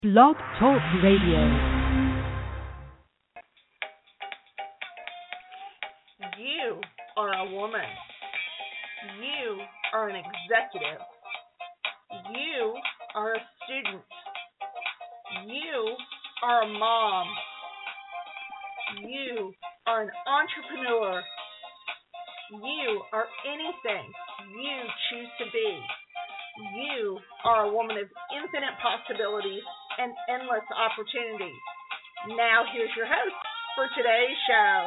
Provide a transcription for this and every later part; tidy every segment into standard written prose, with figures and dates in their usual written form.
Blog Talk Radio. You are a woman. You are an executive. You are a student. You are a mom. You are an entrepreneur. You are anything you choose to be. You are a woman of infinite possibilities and endless opportunities. Now here's your host for today's show.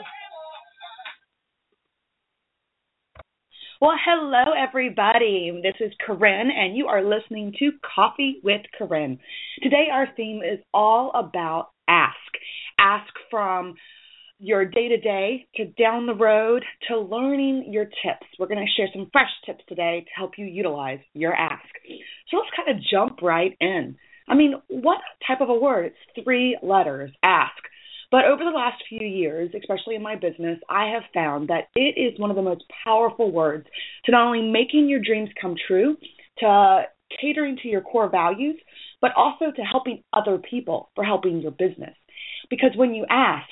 Well, hello, everybody. This is Corinne, and you are listening to Coffee with Corinne. Today, our theme is all about ask. Ask from your day-to-day to down the road to learning your tips. We're going to share some fresh tips today to help you utilize your ask. So let's kind of jump right in. I mean, what type of a word? It's 3 letters, ask. But over the last few years, especially in my business, I have found that it is one of the most powerful words to not only making your dreams come true, to catering to your core values, but also to helping other people for helping your business. Because when you ask,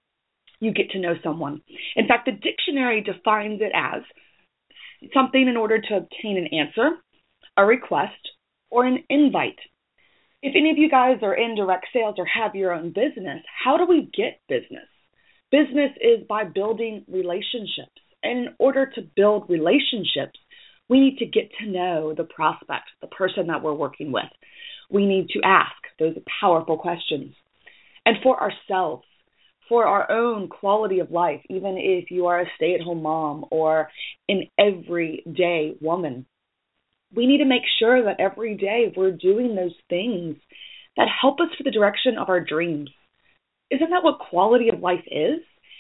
you get to know someone. In fact, the dictionary defines it as something in order to obtain an answer, a request, or an invite. If any of you guys are in direct sales or have your own business, how do we get business? Business is by building relationships. And in order to build relationships, we need to get to know the prospect, the person that we're working with. We need to ask those powerful questions. And for ourselves, for our own quality of life, even if you are a stay-at-home mom or an everyday woman, we need to make sure that every day we're doing those things that help us for the direction of our dreams. Isn't that what quality of life is?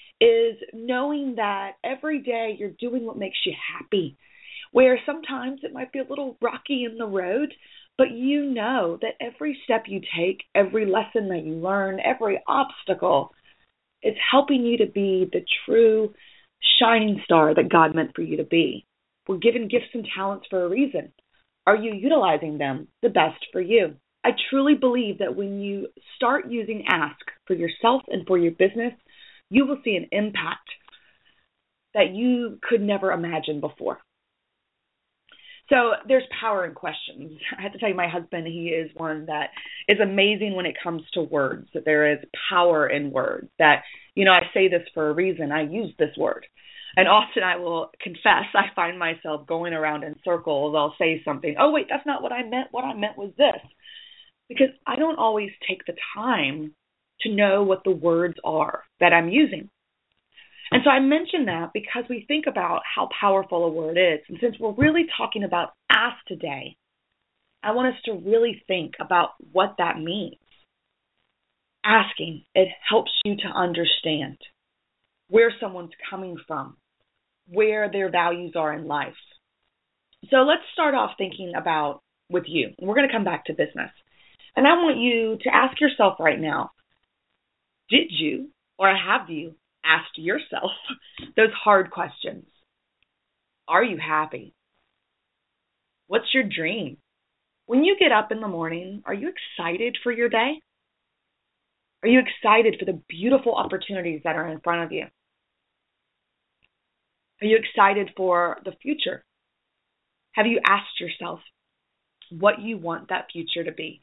Is knowing that every day you're doing what makes you happy, where sometimes it might be a little rocky in the road, but you know that every step you take, every lesson that you learn, every obstacle, it's helping you to be the true shining star that God meant for you to be. We're given gifts and talents for a reason. Are you utilizing them the best for you? I truly believe that when you start using ask for yourself and for your business, you will see an impact that you could never imagine before. So there's power in questions. I have to tell you, my husband, he is one that is amazing when it comes to words, that there is power in words, that, I say this for a reason. I use this word. And often I will confess, I find myself going around in circles. I'll say something, oh, wait, that's not what I meant. What I meant was this. Because I don't always take the time to know what the words are that I'm using. And so I mention that because we think about how powerful a word is. And since we're really talking about ask today, I want us to really think about what that means. Asking, it helps you to understand where someone's coming from, where their values are in life. So let's start off thinking about with you. And we're going to come back to business. And I want you to ask yourself right now, did you or have you asked yourself those hard questions? Are you happy? What's your dream? When you get up in the morning, are you excited for your day? Are you excited for the beautiful opportunities that are in front of you? Are you excited for the future? Have you asked yourself what you want that future to be?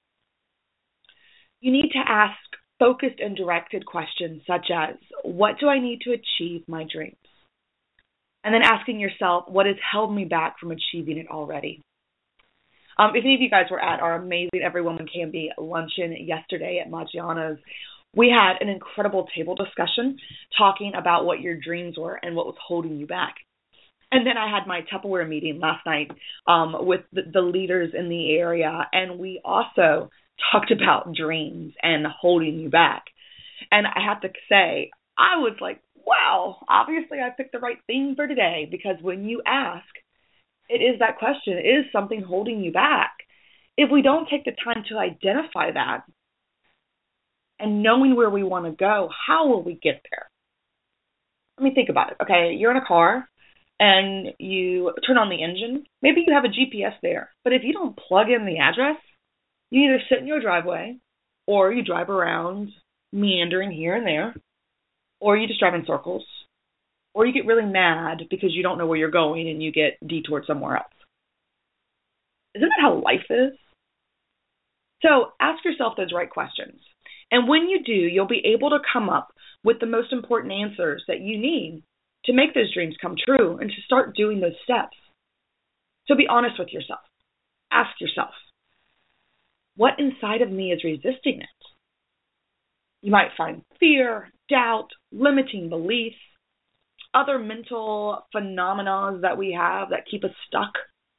You need to ask focused and directed questions such as, what do I need to achieve my dreams? And then asking yourself, what has held me back from achieving it already? If any of you guys were at our amazing Every Woman Can Be luncheon yesterday at Maggiano's, we had an incredible table discussion talking about what your dreams were and what was holding you back. And then I had my Tupperware meeting last night with the leaders in the area, and we also talked about dreams and holding you back. And I have to say, I was like, wow, obviously I picked the right thing for today, because when you ask, it is that question, is something holding you back? If we don't take the time to identify that and knowing where we want to go, how will we get there? Let me think about it. Okay, you're in a car and you turn on the engine. Maybe you have a GPS there, but if you don't plug in the address, You either sit in your driveway, or you drive around, meandering here and there, or you just drive in circles, or you get really mad because you don't know where you're going and you get detoured somewhere else. Isn't that how life is? So ask yourself those right questions. And when you do, you'll be able to come up with the most important answers that you need to make those dreams come true and to start doing those steps. So be honest with yourself. Ask yourself, what inside of me is resisting it? You might find fear, doubt, limiting beliefs, other mental phenomena that we have that keep us stuck.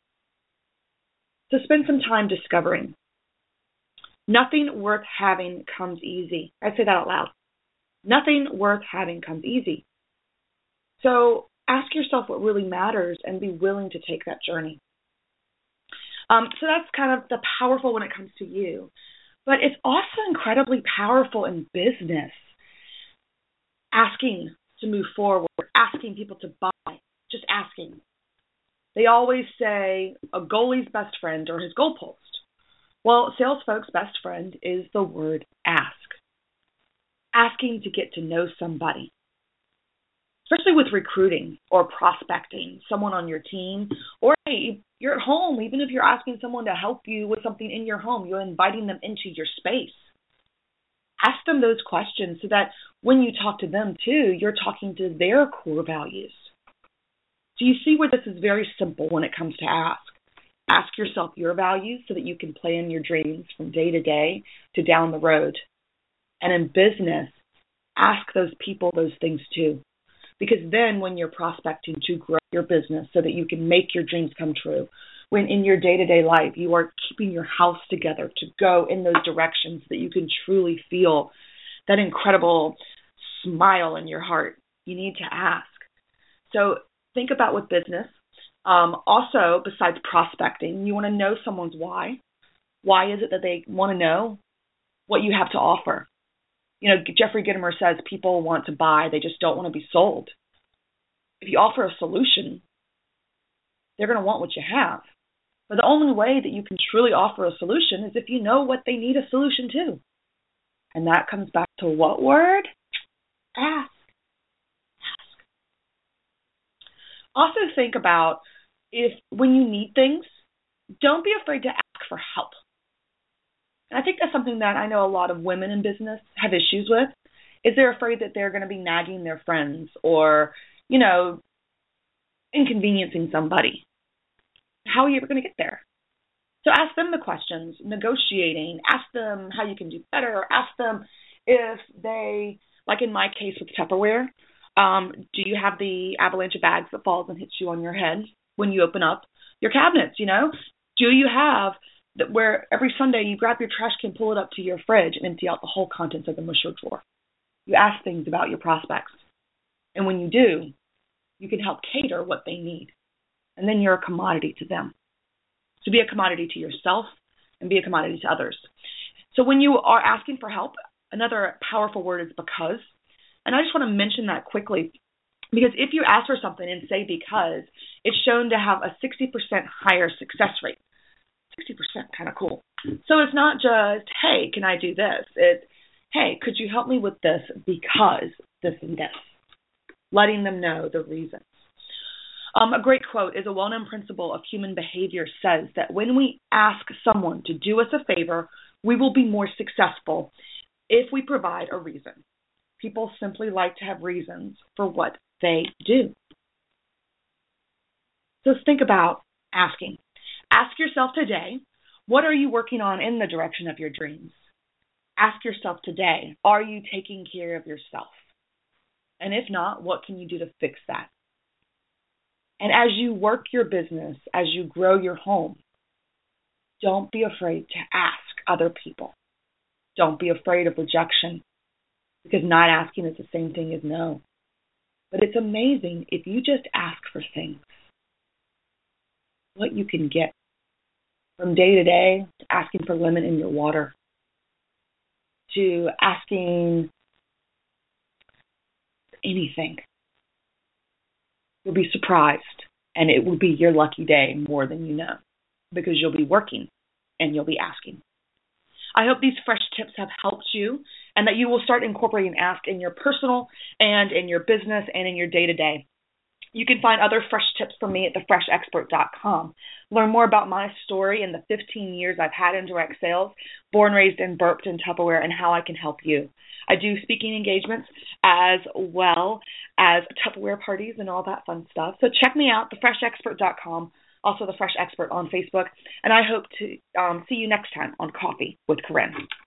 So spend some time discovering. Nothing worth having comes easy. I say that out loud. Nothing worth having comes easy. So ask yourself what really matters and be willing to take that journey. So that's kind of the powerful when it comes to you. But it's also incredibly powerful in business. Asking to move forward, asking people to buy, just asking. They always say a goalie's best friend or his goalpost. Well, sales folks' best friend is the word ask. Asking to get to know somebody. Especially with recruiting or prospecting, someone on your team, or hey, you're at home, even if you're asking someone to help you with something in your home, you're inviting them into your space. Ask them those questions so that when you talk to them too, you're talking to their core values. So you see where this is very simple when it comes to ask. Ask yourself your values so that you can plan your dreams from day to day to down the road. And in business, ask those people those things too. Because then when you're prospecting to grow your business so that you can make your dreams come true, when in your day-to-day life you are keeping your house together to go in those directions so that you can truly feel that incredible smile in your heart, you need to ask. So think about with business. Also, besides prospecting, you want to know someone's why. Why is it that they want to know what you have to offer? You know, Jeffrey Gitomer says people want to buy, they just don't want to be sold. If you offer a solution, they're going to want what you have. But the only way that you can truly offer a solution is if you know what they need a solution to. And that comes back to what word? Ask. Ask. Also think about if when you need things, don't be afraid to ask for help. And I think that's something that I know a lot of women in business have issues with, is they're afraid that they're going to be nagging their friends or, you know, inconveniencing somebody. How are you ever going to get there? So ask them the questions, negotiating, ask them how you can do better, ask them if they, like in my case with Tupperware, do you have the avalanche of bags that falls and hits you on your head when you open up your cabinets, you know? Do you have that where every Sunday you grab your trash can, pull it up to your fridge, and empty out the whole contents of the musher drawer? You ask things about your prospects. And when you do, you can help cater what they need. And then you're a commodity to them. So be a commodity to yourself and be a commodity to others. So when you are asking for help, another powerful word is because. And I just want to mention that quickly, because if you ask for something and say because, it's shown to have a 60% higher success rate. 60%, kind of cool. So it's not just, hey, can I do this? It's, hey, could you help me with this because this and this? Letting them know the reasons. A great quote is a well-known principle of human behavior says that when we ask someone to do us a favor, we will be more successful if we provide a reason. People simply like to have reasons for what they do. So think about asking. Ask yourself today, what are you working on in the direction of your dreams? Ask yourself today, are you taking care of yourself? And if not, what can you do to fix that? And as you work your business, as you grow your home, don't be afraid to ask other people. Don't be afraid of rejection, because not asking is the same thing as no. But it's amazing if you just ask for things, what you can get. From day to day, to asking for lemon in your water, to asking anything. You'll be surprised, and it will be your lucky day more than you know, because you'll be working and you'll be asking. I hope these fresh tips have helped you and that you will start incorporating Ask in your personal and in your business and in your day-to-day. You can find other fresh tips from me at thefreshexpert.com. Learn more about my story and the 15 years I've had in direct sales, born, raised, and burped in Tupperware, and how I can help you. I do speaking engagements as well as Tupperware parties and all that fun stuff. So check me out, thefreshexpert.com, also The Fresh Expert on Facebook, and I hope to see you next time on Coffee with Corinne.